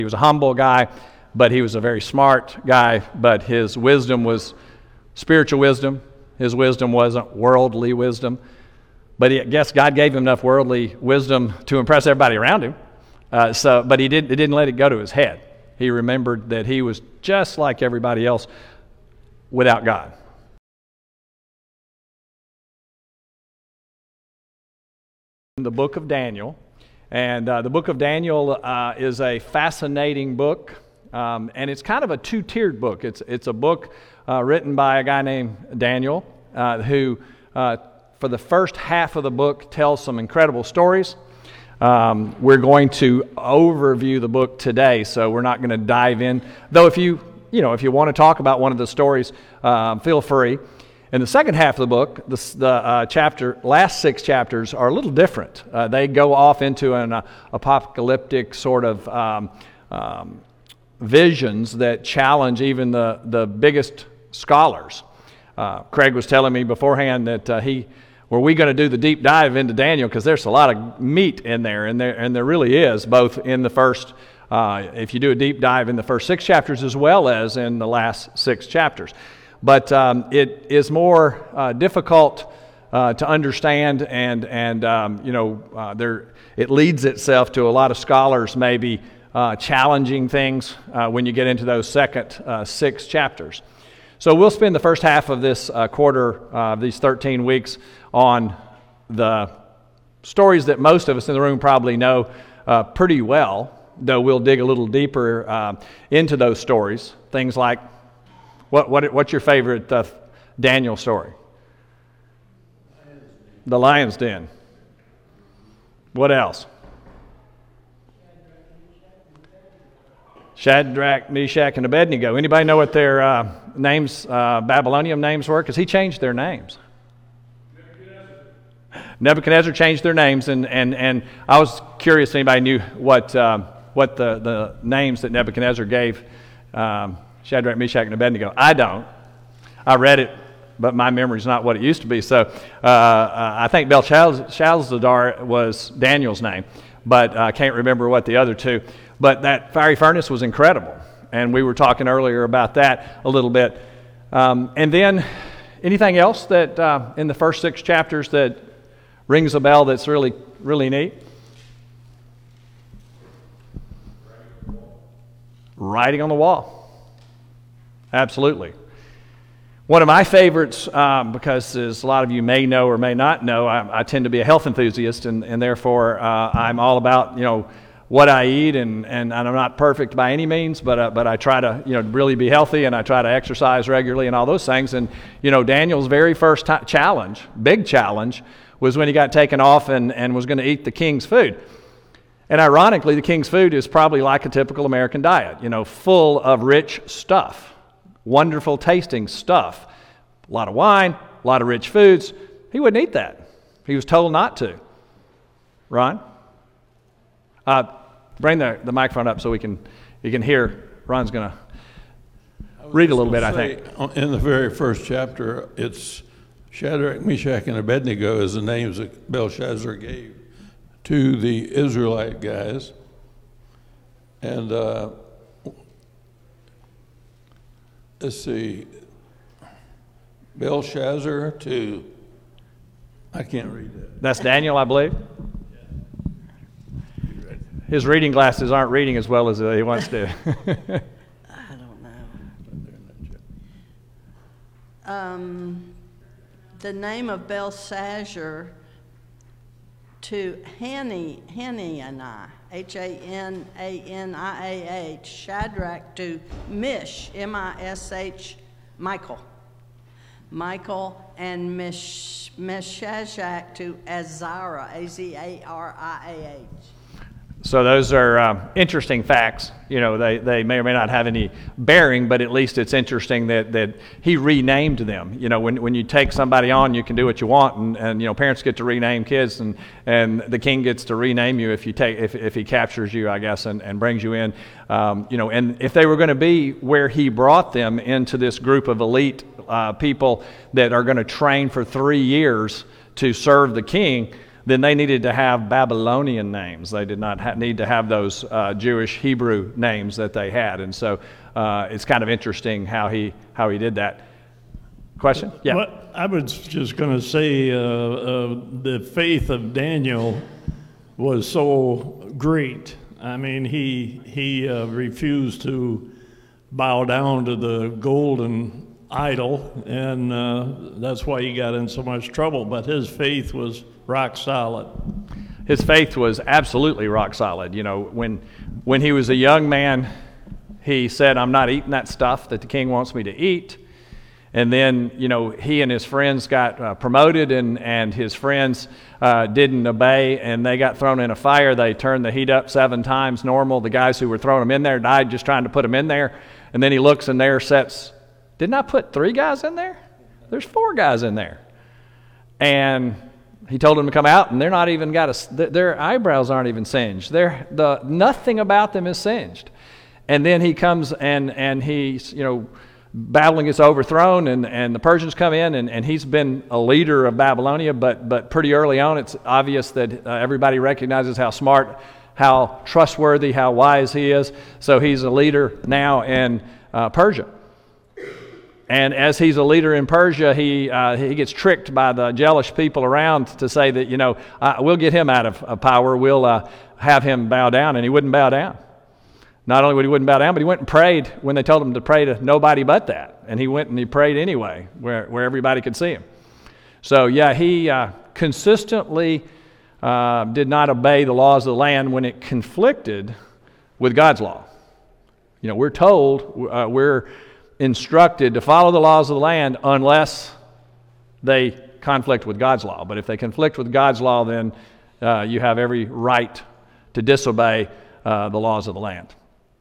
He was a humble guy, but he was a very smart guy, but his wisdom was spiritual wisdom. His wisdom wasn't worldly wisdom. But I guess God gave him enough worldly wisdom to impress everybody around him. But he didn't let it go to his head. He remembered that he was just like everybody else without God. The book of Daniel. And the book of Daniel is a fascinating book, and it's kind of a two-tiered book. It's a book written by a guy named Daniel, who for the first half of the book tells some incredible stories. We're going to overview the book today, so we're not going to dive in. Though if you want to talk about one of the stories, feel free. In the second half of the book, the last 6 chapters are a little different. They go off into an apocalyptic sort of visions that challenge even the biggest scholars. Craig was telling me beforehand that were we going to do the deep dive into Daniel, because there's a lot of meat in there, and there really is, both in the first, if you do a deep dive in the first 6 chapters as well as in the last 6 chapters. But it is more difficult to understand, and it leads itself to a lot of scholars maybe challenging things when you get into those second 6 chapters. So we'll spend the first half of this quarter, these 13 weeks, on the stories that most of us in the room probably know pretty well, though we'll dig a little deeper into those stories. Things like, what's your favorite Daniel story? The Lion's Den. What else? Shadrach, Meshach, and Abednego. Anybody know what their names, Babylonian names were? Because he changed their names. Nebuchadnezzar changed their names, and I was curious if anybody knew what the names that Nebuchadnezzar gave Shadrach, Meshach, and Abednego. I don't. I read it, but my memory's not what it used to be. So I think Belshazzar was Daniel's name, but I can't remember what the other two. But that fiery furnace was incredible, and we were talking earlier about that a little bit. And then anything else that in the first 6 chapters that rings a bell that's really, really neat? Writing on the wall. Absolutely. One of my favorites, because as a lot of you may know or may not know, I tend to be a health enthusiast, and therefore I'm all about what I eat, and I'm not perfect by any means, but I try to really be healthy, and I try to exercise regularly and all those things. And Daniel's very first big challenge, was when he got taken off and was going to eat the king's food. And ironically, the king's food is probably like a typical American diet, full of rich stuff, wonderful tasting stuff, a lot of wine, a lot of rich foods. He wouldn't eat that. He was told not to. Ron? Bring the microphone up so you can hear. Ron's going to read a little bit, I think. In the very first chapter, it's Shadrach, Meshach, and Abednego is the names that Belshazzar gave to the Israelite guys. And let's see, Belshazzar to, I can't read that. That's Daniel, I believe. His reading glasses aren't reading as well as he wants to. I don't know. The name of Belshazzar to Hananiah, Hananiah, Shadrach to Mish, Michael, and Meshach to Azariah, Azariah. So those are interesting facts. They may or may not have any bearing, but at least it's interesting that he renamed them. When you take somebody on, you can do what you want, and parents get to rename kids, and the king gets to rename you if he captures you, I guess, and brings you in. And if they were going to be where he brought them into this group of elite people that are going to train for 3 years to serve the king, then they needed to have Babylonian names. They did not need to have those Jewish Hebrew names that they had. And so it's kind of interesting how he did that. Question? Yeah. Well, I was just going to say the faith of Daniel was so great. I mean, he refused to bow down to the golden idol, and that's why he got in so much trouble. But his faith was rock solid. His faith was absolutely rock solid. You know, when he was a young man, he said, "I'm not eating that stuff that the king wants me to eat." And then, you know, he and his friends got promoted, and his friends didn't obey, and they got thrown in a fire. They turned the heat up 7 times normal. The guys who were throwing them in there died just trying to put them in there. And then he looks, and there sits, didn't I put 3 guys in there? There's 4 guys in there. And he told them to come out, and they're not even their eyebrows aren't even singed. Nothing about them is singed. And then he comes and he's, you know, Babylon gets overthrown, and the Persians come in, and he's been a leader of Babylonia, but pretty early on it's obvious that everybody recognizes how smart, how trustworthy, how wise he is. So he's a leader now in Persia. And as he's a leader in Persia, he gets tricked by the jealous people around to say that, you know, we'll get him out of power, we'll have him bow down, and he wouldn't bow down. Not only wouldn't bow down, but he went and prayed when they told him to pray to nobody but that. And he went and he prayed anyway, where everybody could see him. So yeah, he consistently did not obey the laws of the land when it conflicted with God's law. You know, we're told, we're instructed to follow the laws of the land unless they conflict with God's law. But if they conflict with God's law, then you have every right to disobey the laws of the land.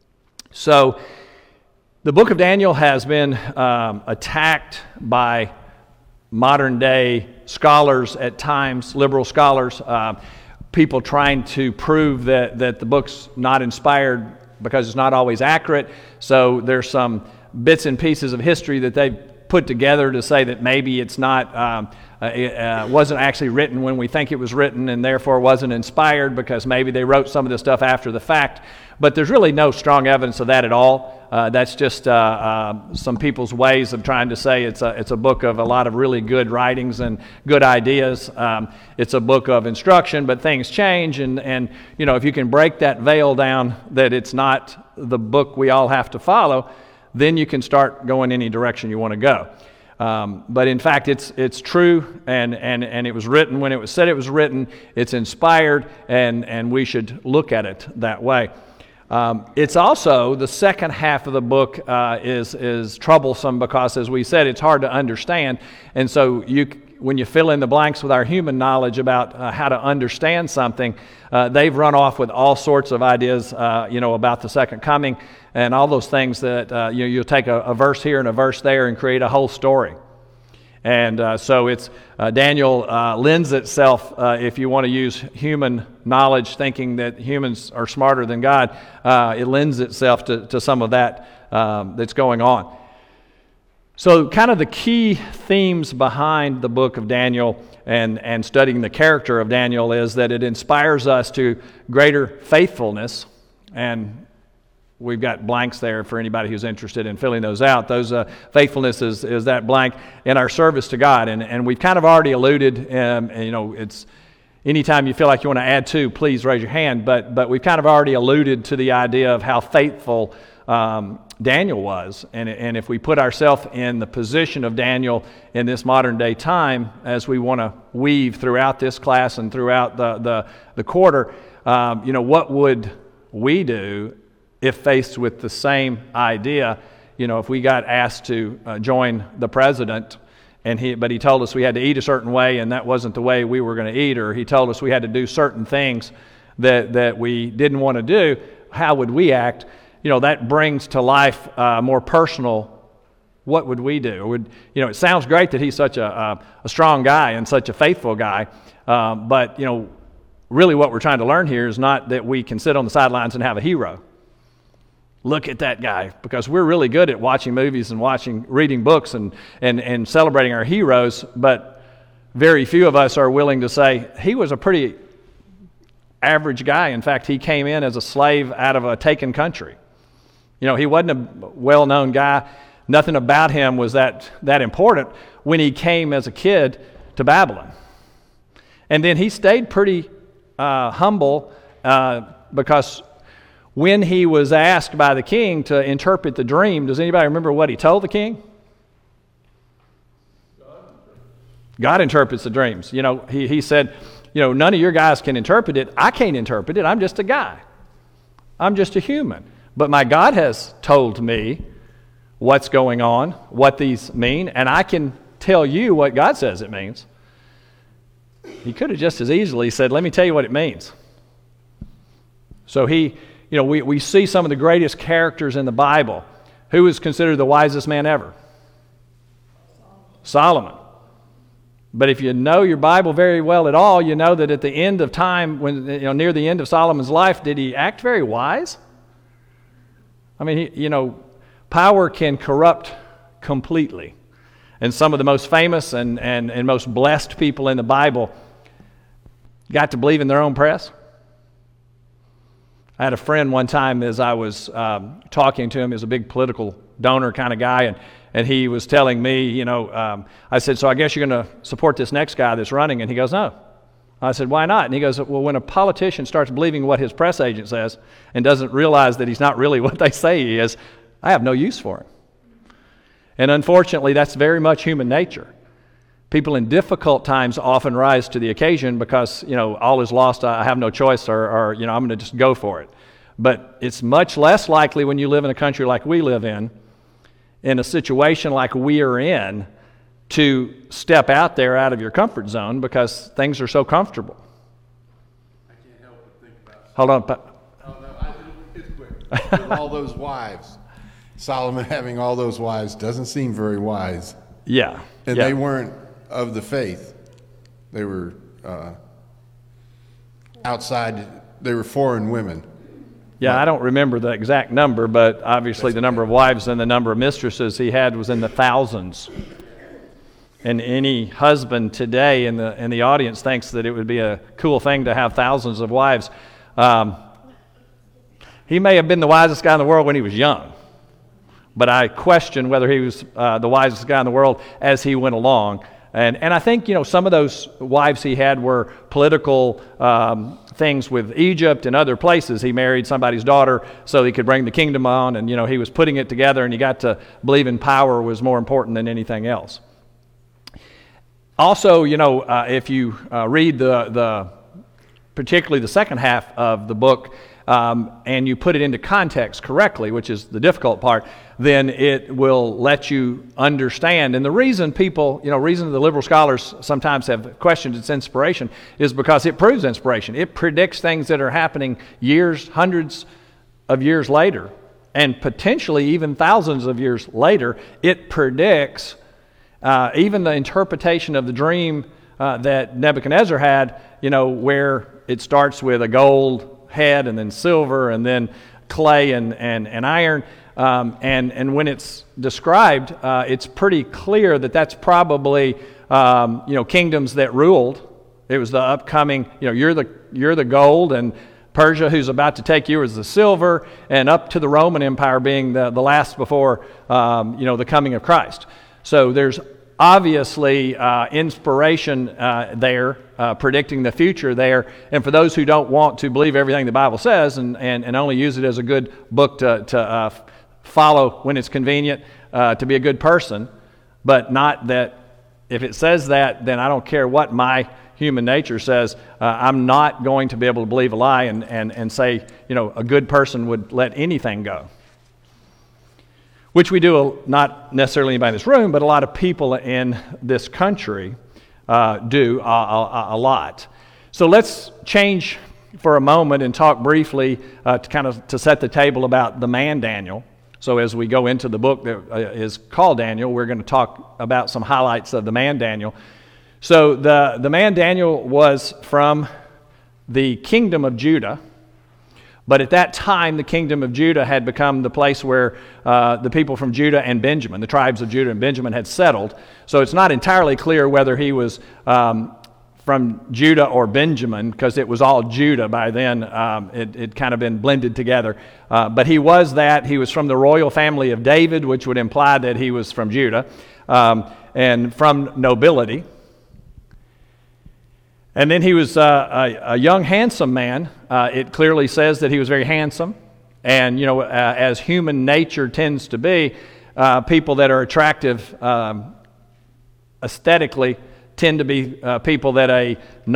So the book of Daniel has been attacked by modern day scholars at times, liberal scholars, people trying to prove that the book's not inspired because it's not always accurate. So there's some bits and pieces of history that they've put together to say that maybe it's not wasn't actually written when we think it was written, and therefore wasn't inspired because maybe they wrote some of this stuff after the fact. But there's really no strong evidence of that at all. That's just some people's ways of trying to say it's a book of a lot of really good writings and good ideas. It's a book of instruction, but things change, and you know, if you can break that veil down that it's not the book we all have to follow, then you can start going any direction you want to go. But in fact, it's true, and it was written when it was said it was written. It's inspired, and we should look at it that way. It's also, the second half of the book is troublesome because, as we said, it's hard to understand. And so when you fill in the blanks with our human knowledge about how to understand something, they've run off with all sorts of ideas, about the second coming and all those things that you'll take a verse here and a verse there and create a whole story. And so it's Daniel lends itself, if you want to use human knowledge, thinking that humans are smarter than God, it lends itself to some of that that's going on. So kind of the key themes behind the book of Daniel and studying the character of Daniel is that it inspires us to greater faithfulness, and we've got blanks there for anybody who's interested in filling those out. Those faithfulness is that blank in our service to God, and we've kind of already alluded. It's anytime you feel like you want to add to, please raise your hand. But we've kind of already alluded to the idea of how faithful Daniel was, and if we put ourselves in the position of Daniel in this modern day time, as we want to weave throughout this class and throughout the quarter, what would we do if faced with the same idea? If we got asked to join the president, but he told us we had to eat a certain way, and that wasn't the way we were going to eat, or he told us we had to do certain things that we didn't want to do, how would we act? That brings to life more personal. What would we do? It sounds great that he's such a strong guy and such a faithful guy, but really what we're trying to learn here is not that we can sit on the sidelines and have a hero. Look at that guy, because we're really good at watching movies and reading books and celebrating our heroes, but very few of us are willing to say he was a pretty average guy. In fact, he came in as a slave out of a taken country. You know, he wasn't a well-known guy. Nothing about him was that important when he came as a kid to Babylon. And then he stayed pretty humble because when he was asked by the king to interpret the dream, does anybody remember what he told the king? God interprets the dreams. You know, he said, you know, none of your guys can interpret it. I can't interpret it. I'm just a guy. I'm just a human. But my God has told me what's going on, what these mean, and I can tell you what God says it means. He could have just as easily said, let me tell you what it means. So we see some of the greatest characters in the Bible. Who is considered the wisest man ever? Solomon. But if you know your Bible very well at all, you know that at the end of time, when near the end of Solomon's life, did he act very wise? I mean, power can corrupt completely. And some of the most famous and most blessed people in the Bible got to believe in their own press. I had a friend one time as I was talking to him. He was a big political donor kind of guy, and he was telling me, I said, so I guess you're going to support this next guy that's running? And he goes, no. I said, why not? And he goes, well, when a politician starts believing what his press agent says and doesn't realize that he's not really what they say he is, I have no use for him. And unfortunately, that's very much human nature. People in difficult times often rise to the occasion because, all is lost, I have no choice, or I'm going to just go for it. But it's much less likely when you live in a country like we live in a situation like we are in, to step out there out of your comfort zone because things are so comfortable. I can't help but think about it. Hold on. Oh, no, it's quick. With all those wives, Solomon having all those wives doesn't seem very wise. Yeah. And yeah. they weren't of the faith. They were outside, they were foreign women. Yeah, I don't remember the exact number, but obviously the number of wives and the number of mistresses he had was in the thousands. And any husband today in the audience thinks that it would be a cool thing to have thousands of wives. He may have been the wisest guy in the world when he was young, but I question whether he was the wisest guy in the world as he went along. And I think, some of those wives he had were political things with Egypt and other places. He married somebody's daughter so he could bring the kingdom on, and, he was putting it together, and he got to believe in power was more important than anything else. Also, if you read particularly the second half of the book, and you put it into context correctly, which is the difficult part, then it will let you understand. And the reason reason the liberal scholars sometimes have questioned its inspiration is because it proves inspiration. It predicts things that are happening hundreds of years later, and potentially even thousands of years later. It predicts even the interpretation of the dream that Nebuchadnezzar had, where it starts with a gold head and then silver and then clay and iron. And when it's described, it's pretty clear that that's probably, kingdoms that ruled. It was the upcoming, you're the gold, and Persia, who's about to take you, is the silver, and up to the Roman Empire being the last before, the coming of Christ. So there's obviously inspiration there, predicting the future there. And for those who don't want to believe everything the Bible says and only use it as a good book to follow when it's convenient, to be a good person, but not that if it says that, then I don't care what my human nature says, I'm not going to be able to believe a lie and say, a good person would let anything go. Which we do, not necessarily anybody in this room, but a lot of people in this country do a lot. So let's change for a moment and talk briefly to set the table about the man Daniel. So as we go into the book that is called Daniel, we're going to talk about some highlights of the man Daniel. So the man Daniel was from the kingdom of Judah, But at that time, the kingdom of Judah had become the place where the people from Judah and Benjamin, the tribes of Judah and Benjamin, had settled. So it's not entirely clear whether he was from Judah or Benjamin, because it was all Judah by then. It kind of been blended together. But he was that. He was from the royal family of David, which would imply that he was from Judah, and from nobility. And then he was a young, handsome man. It clearly says that he was very handsome. And, as human nature tends to be, people that are attractive aesthetically tend to be people that a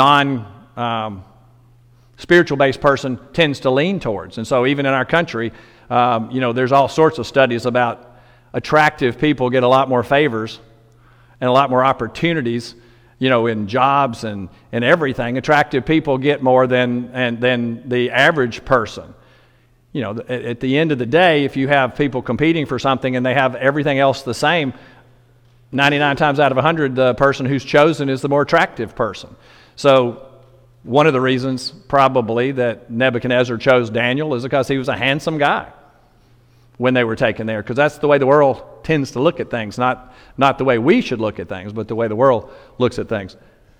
non-spiritual-based person tends to lean towards. And so even in our country, there's all sorts of studies about attractive people get a lot more favors and a lot more opportunities, in jobs and everything. Attractive people get more than the average person. At the end of the day, if you have people competing for something and they have everything else the same, 99 times out of 100, the person who's chosen is the more attractive person. So one of the reasons probably that Nebuchadnezzar chose Daniel is because he was a handsome guy when they were taken there, because that's the way the world tends to look at things, not the way we should look at things, but the way the world looks at things.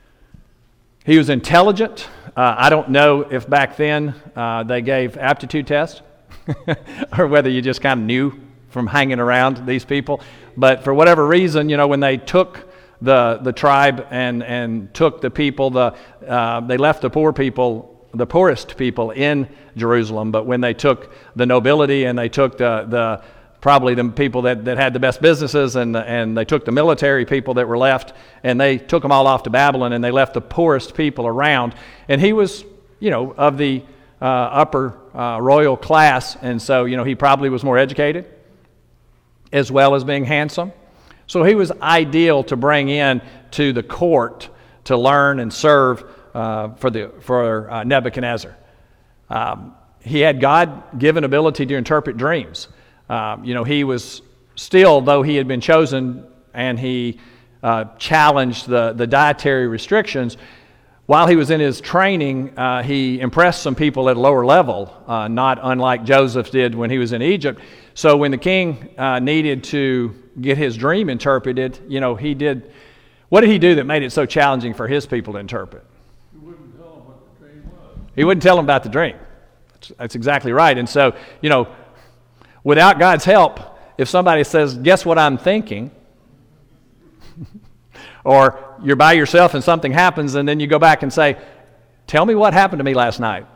He was intelligent. I don't know if back then they gave aptitude tests or whether you just kind of knew from hanging around these people. But for whatever reason, when they took the tribe and took the people, they left the the poorest people in Jerusalem. But when they took the nobility and they took probably the people that had the best businesses and they took the military people that were left, and they took them all off to Babylon, and they left the poorest people around. And he was, of the upper royal class, and so, he probably was more educated as well as being handsome. So he was ideal to bring in to the court to learn and serve for Nebuchadnezzar. He had God-given ability to interpret dreams. He was still, though he had been chosen and he challenged the dietary restrictions, while he was in his training, he impressed some people at a lower level, not unlike Joseph did when he was in Egypt. So when the king needed to get his dream interpreted, he did. What did he do that made it so challenging for his people to interpret? He wouldn't tell them what the dream was. He wouldn't tell them about the dream. That's exactly right. And so, without God's help, if somebody says, "Guess what I'm thinking," or you're by yourself and something happens, and then you go back and say, "Tell me what happened to me last night."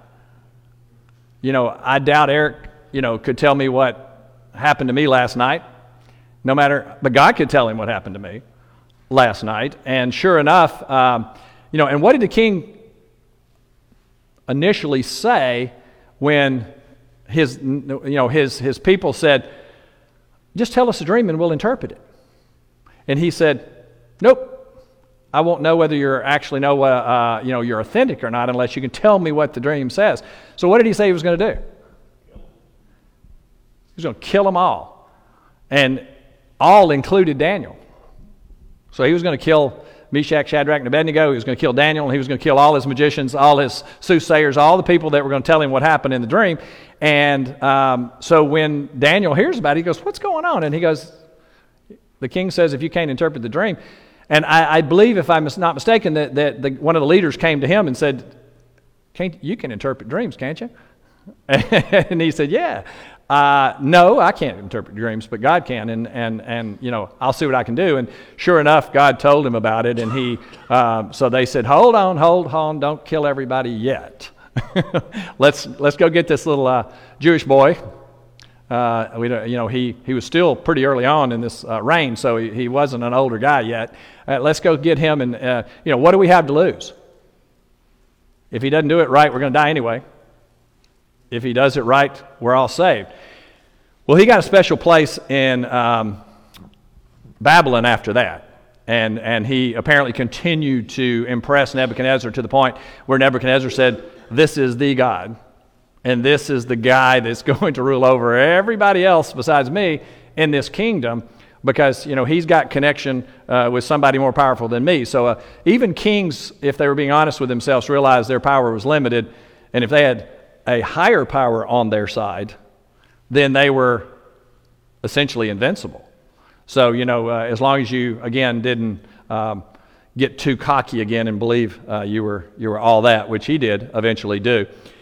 I doubt Eric, could tell me what happened to me last night. But God could tell him what happened to me last night. And sure enough, and what did the king initially say when his people said, "Just tell us a dream and we'll interpret it"? And he said, "Nope. I won't know whether you're actually you're authentic or not unless you can tell me what the dream says." So what did he say he was going to do? He was going to kill them all. And all included Daniel. So he was going to kill Meshach, Shadrach, and Abednego. He was going to kill Daniel, and he was going to kill all his magicians, all his soothsayers, all the people that were going to tell him what happened in the dream. And so when Daniel hears about it, he goes, "What's going on?" And he goes, the king says, "If you can't interpret the dream." And I believe, if I'm not mistaken, that one of the leaders came to him and said, "You can interpret dreams, can't you?" And he said, "Yeah. No, I can't interpret dreams, but God can, and I'll see what I can do." And sure enough, God told him about it, and so they said, hold on, don't kill everybody yet. Let's go get this little Jewish boy. He was still pretty early on in this reign, so he wasn't an older guy yet. Let's go get him, and what do we have to lose? If he doesn't do it right, we're going to die anyway. If he does it right, we're all saved. Well, he got a special place in Babylon after that. And he apparently continued to impress Nebuchadnezzar to the point where Nebuchadnezzar said, "This is the God, and this is the guy that's going to rule over everybody else besides me in this kingdom, because he's got connection with somebody more powerful than me." So even kings, if they were being honest with themselves, realized their power was limited, and if they had a higher power on their side, then they were essentially invincible. So, as long as you, again, didn't get too cocky again and believe you were all that, which he did eventually do.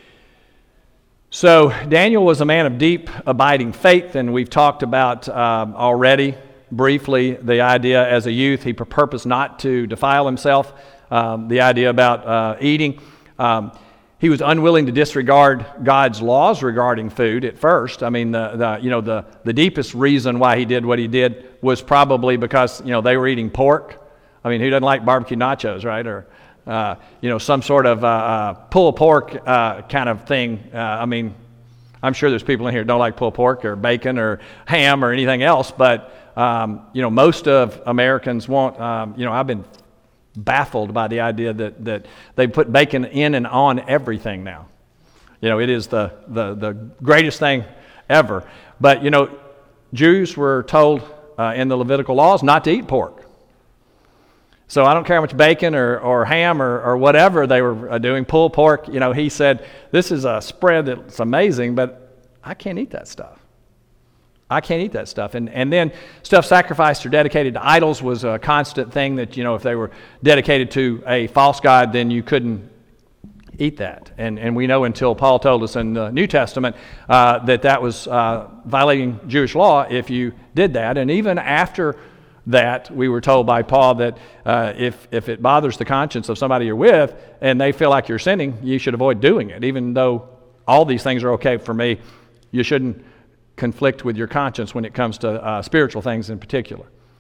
So Daniel was a man of deep, abiding faith, and we've talked about already briefly the idea as a youth he purposed not to defile himself, the idea about eating. He was unwilling to disregard God's laws regarding food at first. I mean, the deepest reason why he did what he did was probably because, they were eating pork. I mean, who doesn't like barbecue nachos, right? Or, some sort of pulled pork kind of thing. I mean, I'm sure there's people in here who don't like pulled pork or bacon or ham or anything else, but, most of Americans won't. I've been baffled by the idea that they put bacon in and on everything now. It is the greatest thing ever. But, Jews were told in the Levitical laws not to eat pork. So I don't care how much bacon or ham or whatever they were doing, pulled pork, he said, this is a spread that's amazing, but I can't eat that stuff. I can't eat that stuff. And then stuff sacrificed or dedicated to idols was a constant thing that, if they were dedicated to a false god, then you couldn't eat that. And we know until Paul told us in the New Testament that was violating Jewish law if you did that. And even after that, we were told by Paul that if it bothers the conscience of somebody you're with and they feel like you're sinning, you should avoid doing it. Even though all these things are okay for me, you shouldn't conflict with your conscience when it comes to spiritual things in particular.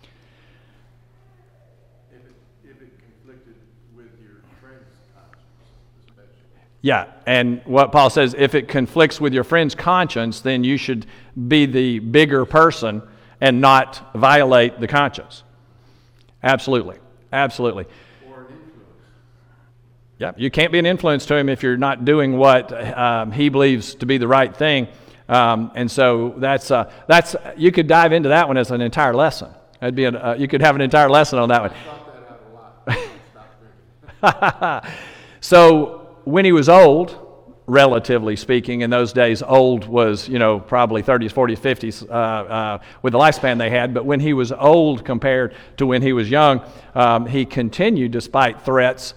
If it conflicted with your friend's conscience, especially. Yeah, and what Paul says, if it conflicts with your friend's conscience, then you should be the bigger person and not violate the conscience. Absolutely. Absolutely. Or an influence. Yeah, you can't be an influence to him if you're not doing what he believes to be the right thing. And so that's you could dive into that one as an entire lesson. You could have an entire lesson on that one. I thought that out a lot. So when he was old, relatively speaking, in those days, old was, probably 30s, 40s, 50s with the lifespan they had. But when he was old compared to when he was young, he continued despite threats.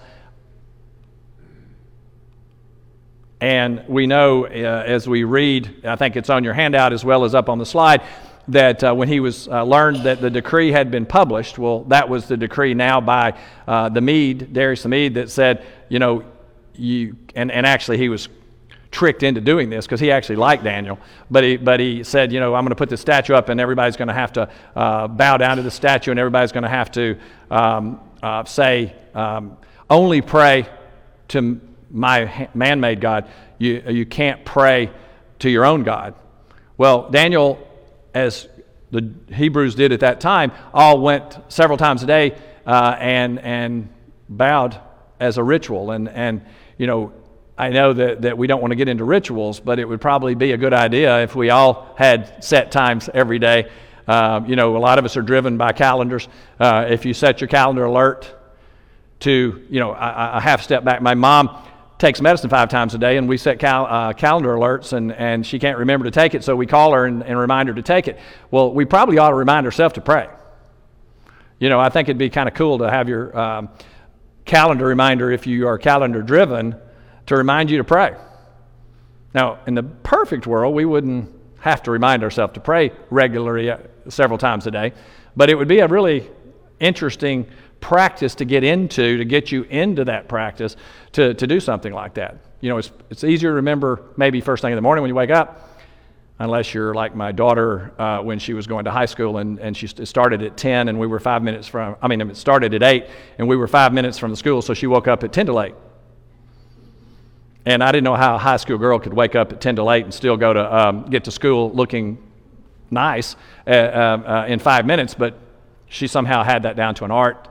And we know, as we read, I think it's on your handout as well as up on the slide, that when he was learned that the decree had been published, well, that was the decree now by the Mede, Darius the Mede, that said, and actually he was tricked into doing this because he actually liked Daniel, but he said, I'm going to put this statue up and everybody's going to have to bow down to the statue and everybody's going to have to say, only pray to my man-made God. You can't pray to your own God. Well, Daniel, as the Hebrews did at that time, all went several times a day and bowed as a ritual. And I know that we don't want to get into rituals, but it would probably be a good idea if we all had set times every day. A lot of us are driven by calendars. If you set your calendar alert to, I have stepped back. My mom takes medicine 5 times a day, and we set calendar alerts, and she can't remember to take it, so we call her and remind her to take it. Well, we probably ought to remind ourselves to pray. I think it'd be kind of cool to have your calendar reminder, if you are calendar driven, to remind you to pray. Now, in the perfect world, we wouldn't have to remind ourselves to pray regularly several times a day, but it would be a really interesting practice to get into, to get you into that practice to do something like that. It's easier to remember maybe first thing in the morning when you wake up, unless you're like my daughter when she was going to high school and she started at 10 and we were 5 minutes from, it started at 8 and we were 5 minutes from the school, so she woke up at 10 to 8. And I didn't know how a high school girl could wake up at 10 to 8 and still go to get to school looking nice in 5 minutes, but she somehow had that down to an art.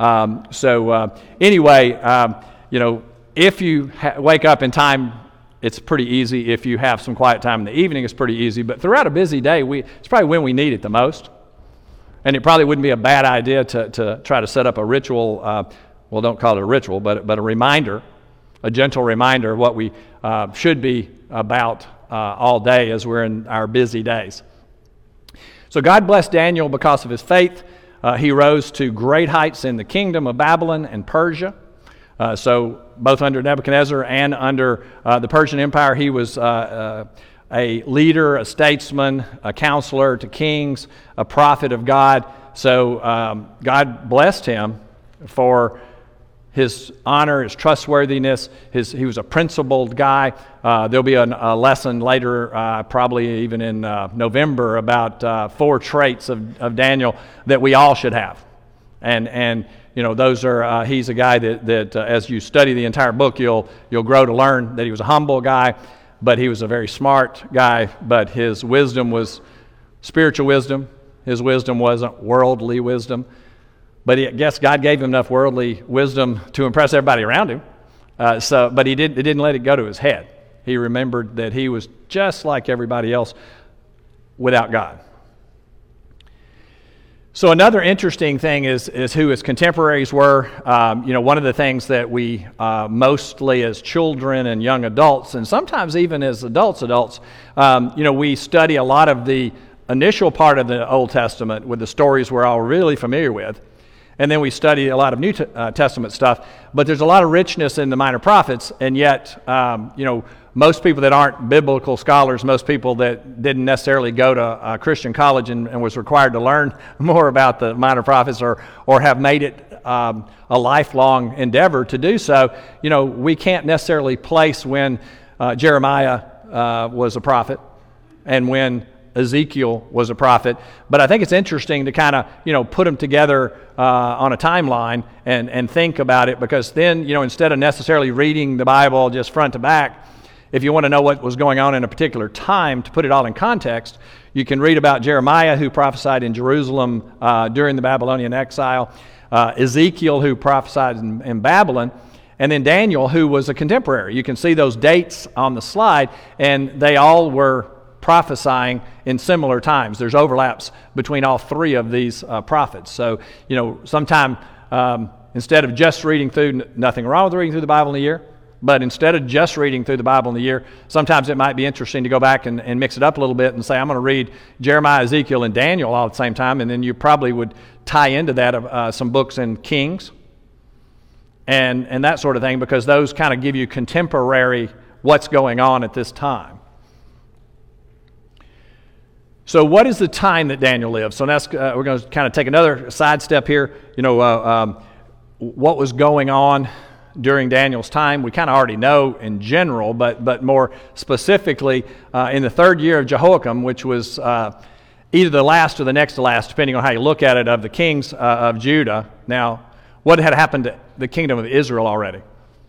If you wake up in time, it's pretty easy. If you have some quiet time in the evening, it's pretty easy. But throughout a busy day, it's probably when we need it the most. And it probably wouldn't be a bad idea to try to set up a ritual, don't call it a ritual, but a reminder, a gentle reminder of what we should be about all day as we're in our busy days. So God blessed Daniel because of his faith. He rose to great heights in the kingdom of Babylon and Persia. So both under Nebuchadnezzar and under the Persian Empire, he was a leader, a statesman, a counselor to kings, a prophet of God. So God blessed him for his honor, his trustworthiness. He was a principled guy. There'll be a lesson later, probably even in November, about 4 traits of Daniel that we all should have. And you know, those are. He's a guy that as you study the entire book, you'll grow to learn that he was a humble guy, but he was a very smart guy. But his wisdom was spiritual wisdom. His wisdom wasn't worldly wisdom. But I guess God gave him enough worldly wisdom to impress everybody around him. But he didn't let it go to his head. He remembered that he was just like everybody else without God. So another interesting thing is who his contemporaries were. One of the things that we mostly as children and young adults, and sometimes even as adults, we study a lot of the initial part of the Old Testament with the stories we're all really familiar with. And then we study a lot of New Testament stuff, but there's a lot of richness in the minor prophets, and yet, most people that aren't biblical scholars, most people that didn't necessarily go to Christian college and was required to learn more about the minor prophets or have made it a lifelong endeavor to do so, we can't necessarily place when Jeremiah was a prophet and when Ezekiel was a prophet, but I think it's interesting to kind of, put them together on a timeline and think about it, because then, instead of necessarily reading the Bible just front to back, if you want to know what was going on in a particular time, to put it all in context, you can read about Jeremiah, who prophesied in Jerusalem during the Babylonian exile, Ezekiel, who prophesied in Babylon, and then Daniel, who was a contemporary. You can see those dates on the slide, and they all were prophesying in similar times. There's overlaps between all 3 of these prophets. So, sometime instead of just reading through, nothing wrong with reading through the Bible in a year, but instead of just reading through the Bible in a year, sometimes it might be interesting to go back and mix it up a little bit and say, I'm going to read Jeremiah, Ezekiel, and Daniel all at the same time, and then you probably would tie into that some books in Kings and that sort of thing, because those kind of give you contemporary what's going on at this time. So what is the time that Daniel lived? So that's, we're going to kind of take another sidestep here. What was going on during Daniel's time? We kind of already know in general, but more specifically, in the 3rd year of Jehoiakim, which was either the last or the next to last, depending on how you look at it, of the kings of Judah. Now, what had happened to the kingdom of Israel already?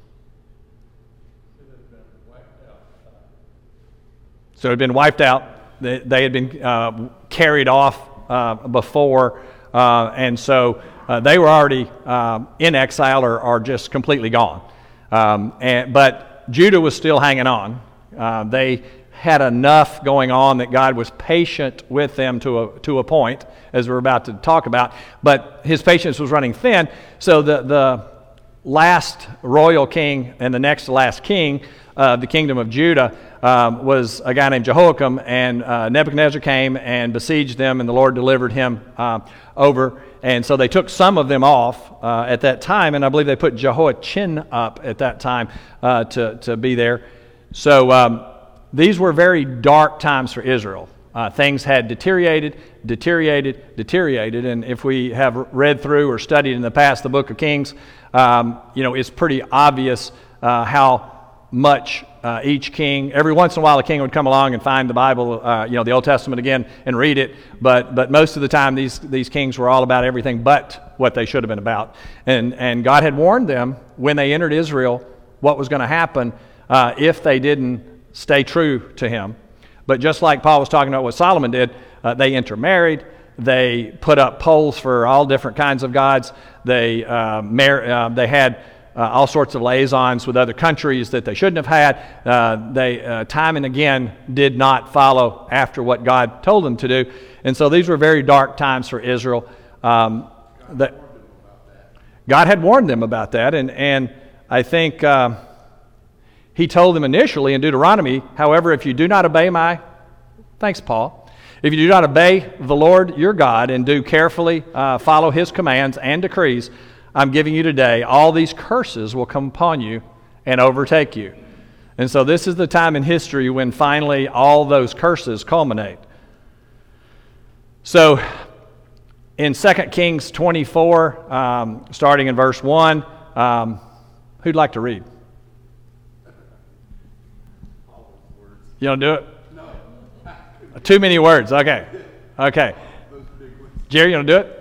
So it had been wiped out. They had been carried off before, and so they were already in exile or just completely gone. But Judah was still hanging on. They had enough going on that God was patient with them to a point, as we're about to talk about. But his patience was running thin, so the last royal king and the next to last king of the kingdom of Judah was a guy named Jehoiakim, and Nebuchadnezzar came and besieged them, and the Lord delivered him over. And so they took some of them off at that time, and I believe they put Jehoiachin up at that time to be there. So these were very dark times for Israel. Things had deteriorated, and if we have read through or studied in the past the book of Kings, it's pretty obvious how much each king, every once in a while a king would come along and find the Bible, the Old Testament again, and read it, but most of the time these kings were all about everything but what they should have been about. And God had warned them when they entered Israel what was going to happen if they didn't stay true to him. But just like Paul was talking about what Solomon did, they intermarried, they put up poles for all different kinds of gods, they had all sorts of liaisons with other countries that they shouldn't have had. They time and again did not follow after what God told them to do. And so these were very dark times for Israel. God had warned them about that. And I think He told them initially in Deuteronomy, however, if you do not obey thanks, Paul. If you do not obey the Lord your God and do carefully follow his commands and decrees I'm giving you today, all these curses will come upon you and overtake you. And so this is the time in history when finally all those curses culminate. So in 2 Kings 24, starting in verse 1, who'd like to read? You don't do it? No. Too many words. Okay. Jerry, you want to do it?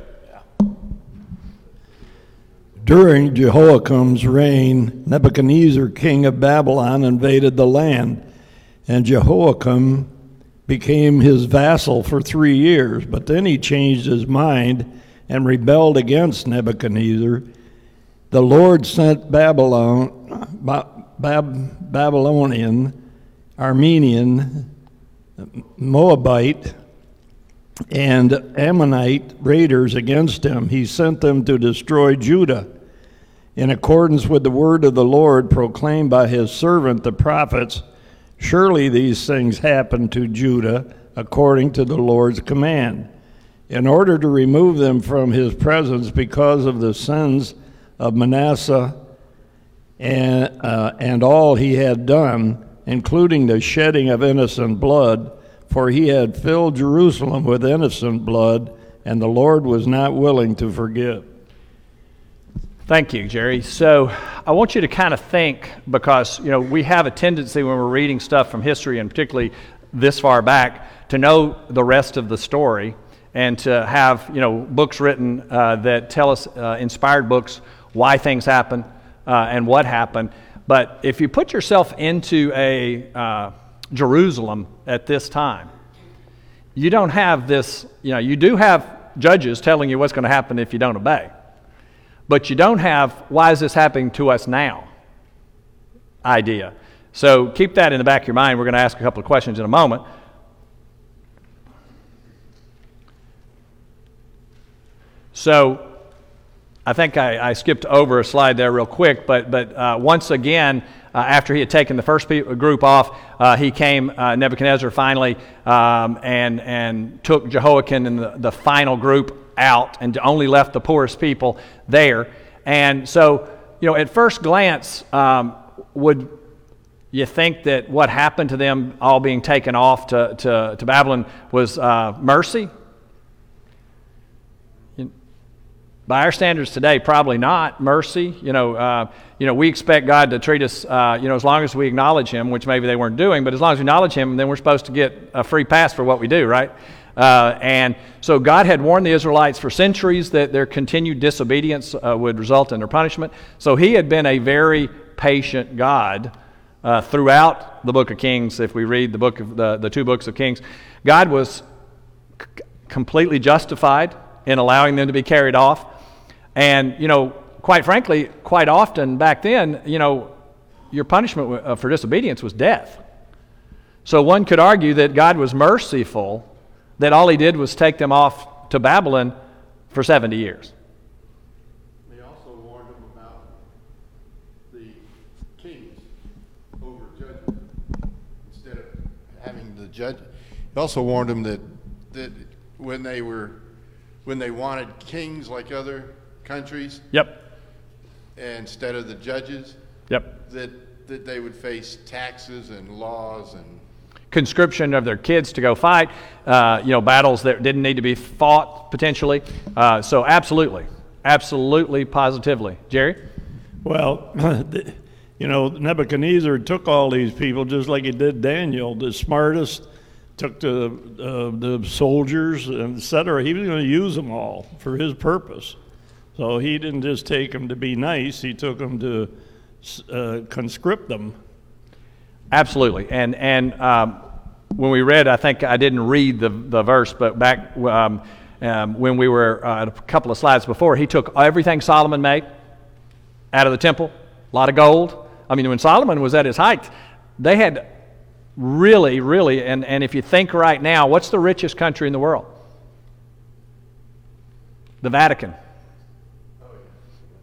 During Jehoiakim's reign, Nebuchadnezzar, king of Babylon, invaded the land, and Jehoiakim became his vassal for 3 years. But then he changed his mind and rebelled against Nebuchadnezzar. The Lord sent Babylonian, Armenian, Moabite, and Ammonite raiders against him. He sent them to destroy Judah. In accordance with the word of the Lord proclaimed by his servant the prophets, surely these things happened to Judah according to the Lord's command, in order to remove them from his presence because of the sins of Manasseh and all he had done, including the shedding of innocent blood, for he had filled Jerusalem with innocent blood, and the Lord was not willing to forgive. Thank you, Jerry. So I want you to kind of think, because we have a tendency when we're reading stuff from history, and particularly this far back, to know the rest of the story and to have books written that tell us, inspired books, why things happen and what happened. But if you put yourself into a Jerusalem at this time, you don't have this, you do have judges telling you what's going to happen if you don't obey. But you don't have, why is this happening to us now idea. So keep that in the back of your mind. We're going to ask a couple of questions in a moment. So I think I skipped over a slide there real quick, but once again, after he had taken the first group off, he came, Nebuchadnezzar finally, and took Jehoiakim and the final group out and only left the poorest people there. And so, at first glance, would you think that what happened to them all being taken off to Babylon was mercy? By our standards today, probably not mercy. We expect God to treat us, as long as we acknowledge Him, which maybe they weren't doing, but as long as we acknowledge Him, then we're supposed to get a free pass for what we do, right? And so God had warned the Israelites for centuries that their continued disobedience would result in their punishment. So He had been a very patient God throughout the book of Kings. If we read the book of the two books of Kings, God was completely justified in allowing them to be carried off. And, quite frankly, quite often back then, your punishment for disobedience was death. So one could argue that God was merciful, that all He did was take them off to Babylon for 70 years. He also warned them about the kings over judges. Instead of having the judge, he also warned them that when they wanted kings like other countries, Yep. instead of the judges, Yep. that they would face taxes and laws and Conscription of their kids to go fight, battles that didn't need to be fought potentially. So absolutely, positively. Jerry? Well, Nebuchadnezzar took all these people just like he did Daniel, the smartest, took the soldiers, etc. He was going to use them all for his purpose. So he didn't just take them to be nice, he took them to conscript them. Absolutely. And when we read, I think I didn't read the verse, but back when we were a couple of slides before, he took everything Solomon made out of the temple, a lot of gold. I mean, when Solomon was at his height, they had really, and if you think right now, what's the richest country in the world? The Vatican.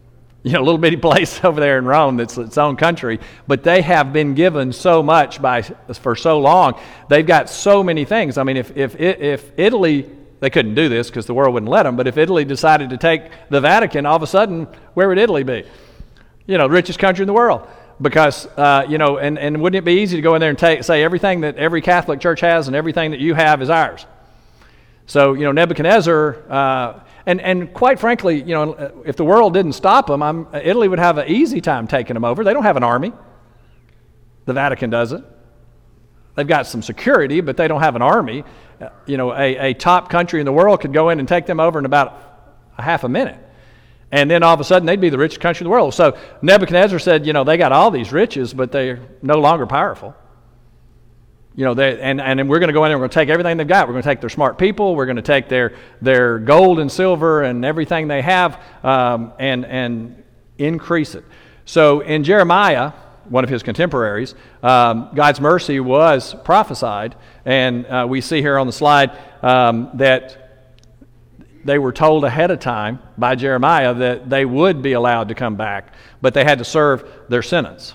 a little bitty place over there in Rome that's its own country, but they have been given so much for so long. They've got so many things. I mean, if Italy, they couldn't do this because the world wouldn't let them, but if Italy decided to take the Vatican, all of a sudden, where would Italy be? The richest country in the world. Because, and wouldn't it be easy to go in there and say everything that every Catholic church has and everything that you have is ours? So, Nebuchadnezzar, and quite frankly, if the world didn't stop them, Italy would have an easy time taking them over. They don't have an army. The Vatican doesn't. They've got some security, but they don't have an army. A top country in the world could go in and take them over in about a half a minute. And then all of a sudden, they'd be the richest country in the world. So Nebuchadnezzar said, they got all these riches, but they're no longer powerful. And we're going to go in and we're going to take everything they've got. We're going to take their smart people. We're going to take their gold and silver and everything they have and increase it. So in Jeremiah, one of his contemporaries, God's mercy was prophesied. And we see here on the slide that they were told ahead of time by Jeremiah that they would be allowed to come back, but they had to serve their sentence.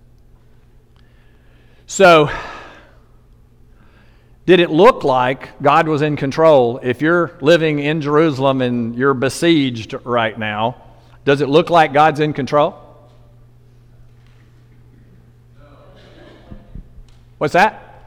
So, did it look like God was in control? If you're living in Jerusalem and you're besieged right now, does it look like God's in control? What's that?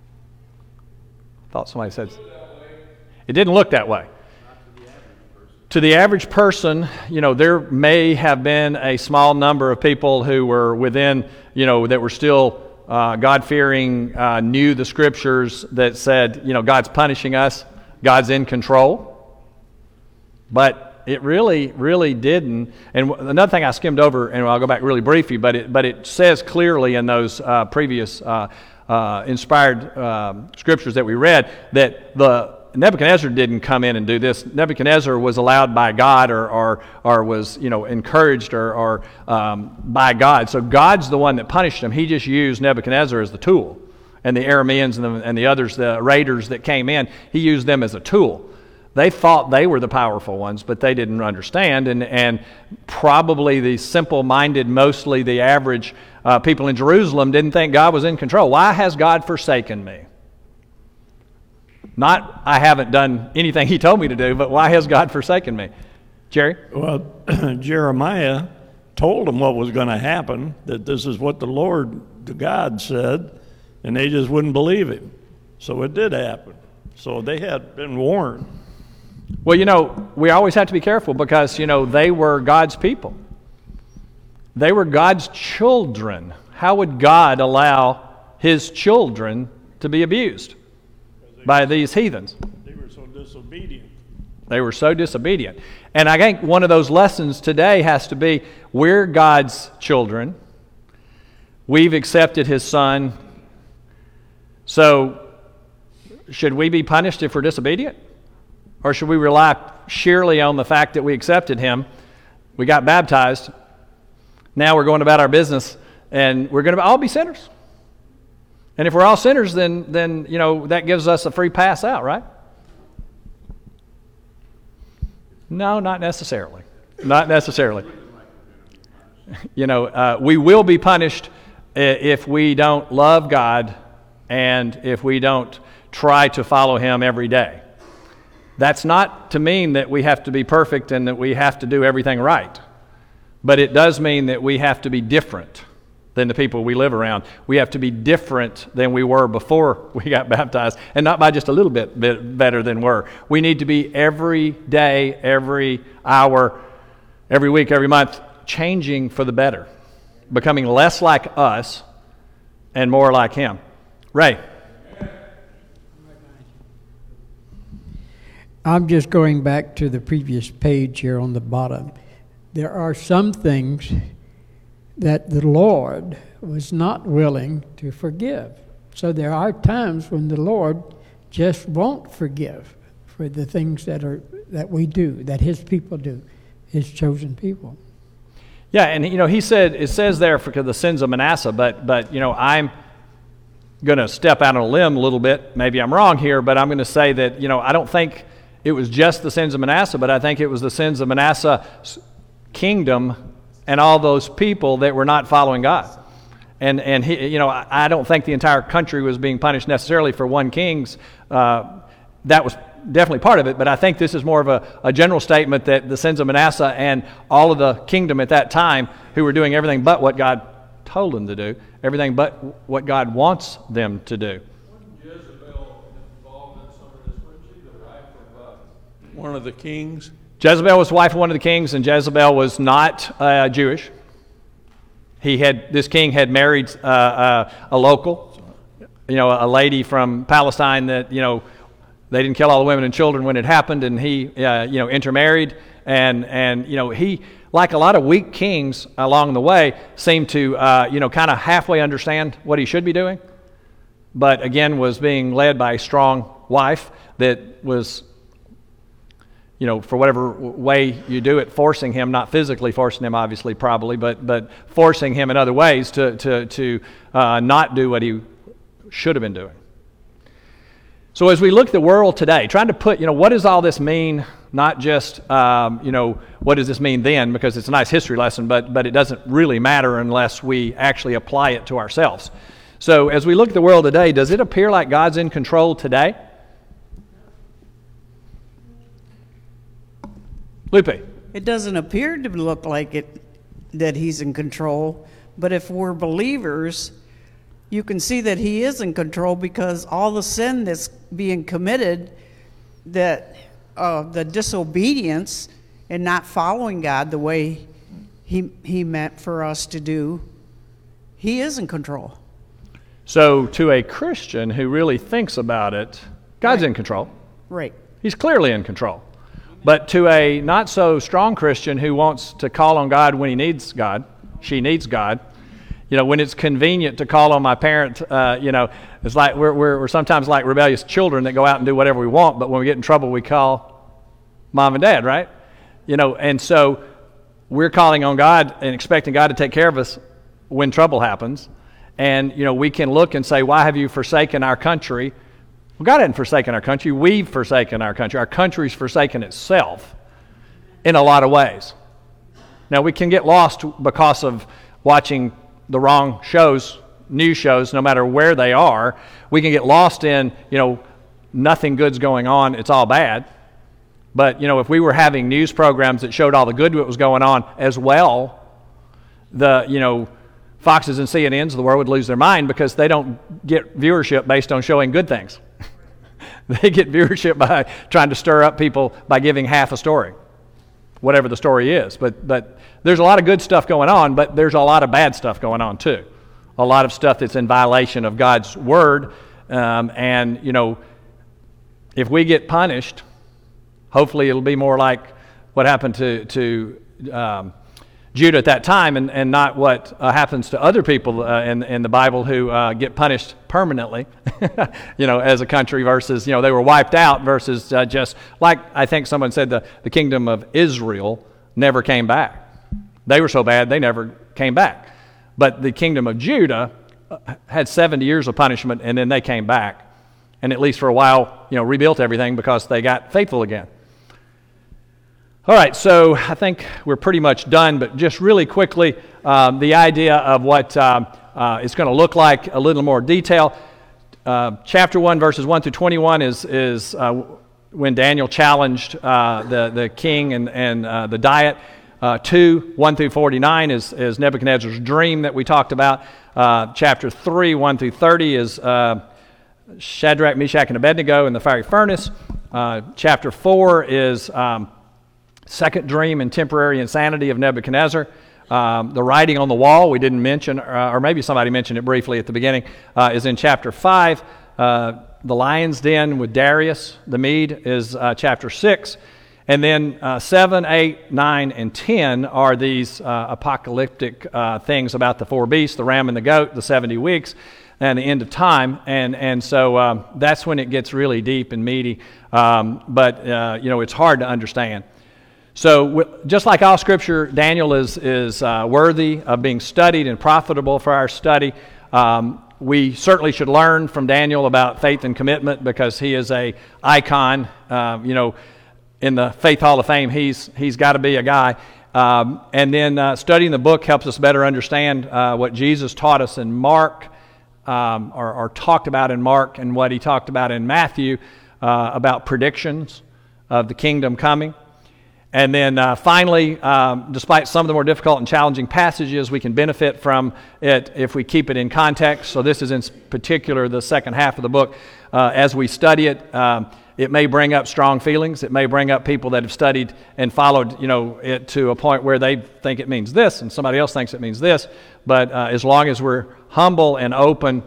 I thought somebody said it didn't look that way. To the average person, there may have been a small number of people who were within, that were still God-fearing, knew the scriptures that said, God's punishing us, God's in control. But it really, really didn't. And another thing I skimmed over, and I'll go back really briefly, but it says clearly in those previous inspired scriptures that we read that Nebuchadnezzar didn't come in and do this. Nebuchadnezzar was allowed by God or was, encouraged or by God. So God's the one that punished him. He just used Nebuchadnezzar as the tool. And the Arameans and the others, the raiders that came in, he used them as a tool. They thought they were the powerful ones, but they didn't understand. And probably the simple-minded, mostly the average people in Jerusalem didn't think God was in control. Why has God forsaken me? Not, I haven't done anything he told me to do, but why has God forsaken me? Jerry? Well, Jeremiah told them what was going to happen, that this is what the God said, and they just wouldn't believe him. So it did happen. So they had been warned. Well, we always have to be careful because, they were God's people. They were God's children. How would God allow his children to be abused by these heathens? They were so disobedient. They were so disobedient. And I think one of those lessons today has to be, we're God's children. We've accepted his son. So, should we be punished if we're disobedient? Or should we rely sheerly on the fact that we accepted him, we got baptized, now we're going about our business, and we're going to all be sinners? And if we're all sinners, then that gives us a free pass out, right? No, not necessarily. Not necessarily. We will be punished if we don't love God and if we don't try to follow him every day. That's not to mean that we have to be perfect and that we have to do everything right. But it does mean that we have to be different than the people we live around. We have to be different than we were before we got baptized, and not by just a little bit better than we're. We need to be every day, every hour, every week, every month, changing for the better, becoming less like us and more like him. Ray. I'm just going back to the previous page here on the bottom. There are some things that the Lord was not willing to forgive. So there are times when the Lord just won't forgive for the things that we do, that his people do, his chosen people. Yeah, and he said, it says there for the sins of Manasseh, but I'm going to step out on a limb a little bit. Maybe I'm wrong here, but I'm going to say that, I don't think it was just the sins of Manasseh, but I think it was the sins of Manasseh's kingdom and all those people that were not following God. And he, you know, I don't think the entire country was being punished necessarily for one king's. That was definitely part of it, but I think this is more of a general statement that the sins of Manasseh and all of the kingdom at that time, who were doing everything but what God told them to do, everything but what God wants them to do. Jezebel involved in some of this, wasn't she the wife of one of the kings? Jezebel was the wife of one of the kings, and Jezebel was not Jewish. This king had married a local, you know, a lady from Palestine that, you know, they didn't kill all the women and children when it happened, and he, you know, intermarried, and you know, he, like a lot of weak kings along the way, seemed to, you know, kind of halfway understand what he should be doing, but again was being led by a strong wife that was, you know, for whatever way you do it, forcing him, not physically forcing him, obviously, probably, but forcing him in other ways to not do what he should have been doing. So as we look at the world today, trying to put, you know, what does all this mean? Not just, you know, what does this mean then? Because it's a nice history lesson, but it doesn't really matter unless we actually apply it to ourselves. So as we look at the world today, does it appear like God's in control today? Lupe. It doesn't appear to look like it that he's in control, but if we're believers, you can see that he is in control, because all the sin that's being committed, that the disobedience and not following God the way he meant for us to do, he is in control. So to a Christian who really thinks about it, God's in control. Right. He's clearly in control. But to a not so strong Christian who wants to call on God when he needs God, she needs God, you know, when it's convenient to call on my parent, you know, it's like we're sometimes like rebellious children that go out and do whatever we want, but when we get in trouble, we call mom and dad, right? You know, and so we're calling on God and expecting God to take care of us when trouble happens. And, you know, we can look and say, why have you forsaken our country? Well, God hadn't forsaken our country. We've forsaken our country. Our country's forsaken itself in a lot of ways. Now, we can get lost because of watching the wrong shows, news shows, no matter where they are. We can get lost in, you know, nothing good's going on, it's all bad. But, you know, if we were having news programs that showed all the good that was going on as well, the, you know, Foxes and CNNs of the world would lose their mind, because they don't get viewership based on showing good things. They get viewership by trying to stir up people by giving half a story, whatever the story is. But there's a lot of good stuff going on, but there's a lot of bad stuff going on too. A lot of stuff that's in violation of God's word. And, you know, if we get punished, hopefully it'll be more like what happened to Judah at that time, and not what happens to other people in the Bible who get punished permanently, you know, as a country, versus, you know, they were wiped out, versus just like I think someone said the kingdom of Israel never came back. They were so bad they never came back. But the kingdom of Judah had 70 years of punishment, and then they came back, and at least for a while, you know, rebuilt everything because they got faithful again. All right, so I think we're pretty much done, but just really quickly, the idea of what it's going to look like, a little more detail. Chapter 1, verses 1 through 21 is when Daniel challenged the king and the diet. 2, 1 through 49 is Nebuchadnezzar's dream that we talked about. Chapter 3, 1 through 30 is Shadrach, Meshach, and Abednego in the fiery furnace. Chapter 4 is second dream and temporary insanity of Nebuchadnezzar. The writing on the wall, we didn't mention, or maybe somebody mentioned it briefly at the beginning, is in chapter 5. The lion's den with Darius the Mede is chapter 6. And then 7, 8, 9, and 10 are these apocalyptic things about the four beasts, the ram and the goat, the 70 weeks, and the end of time. And so that's when it gets really deep and meaty. But you know, it's hard to understand. So just like all Scripture, Daniel is worthy of being studied and profitable for our study. We certainly should learn from Daniel about faith and commitment, because he is a icon. You know, in the Faith Hall of Fame, he's got to be a guy. And then studying the book helps us better understand what Jesus taught us in Mark, or talked about in Mark, and what he talked about in Matthew about predictions of the kingdom coming. And then finally, despite some of the more difficult and challenging passages, we can benefit from it if we keep it in context. So this is in particular the second half of the book. As we study it, it may bring up strong feelings. It may bring up people that have studied and followed, it to a point where they think it means this and somebody else thinks it means this. But as long as we're humble and open,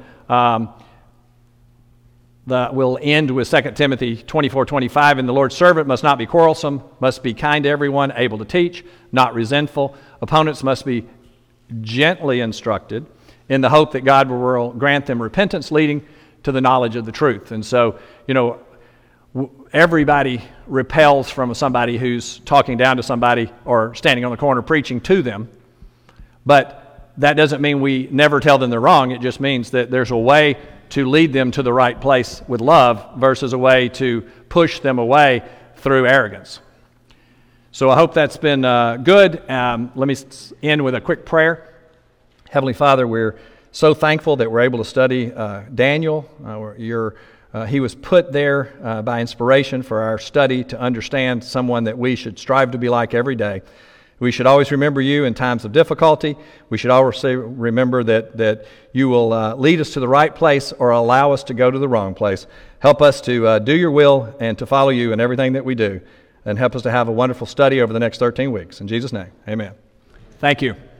we'll end with 2 Timothy 24:25, and the Lord's servant must not be quarrelsome, must be kind to everyone, able to teach, not resentful. Opponents must be gently instructed in the hope that God will grant them repentance leading to the knowledge of the truth. And so, everybody repels from somebody who's talking down to somebody or standing on the corner preaching to them. But that doesn't mean we never tell them they're wrong. It just means that there's a way to lead them to the right place with love versus a way to push them away through arrogance. So I hope that's been good. Let me end with a quick prayer. Heavenly Father, we're so thankful that we're able to study Daniel. He was put there by inspiration for our study to understand someone that we should strive to be like every day. We should always remember you in times of difficulty. We should always remember that you will lead us to the right place or allow us to go to the wrong place. Help us to do your will and to follow you in everything that we do. And help us to have a wonderful study over the next 13 weeks. In Jesus' name, amen. Thank you.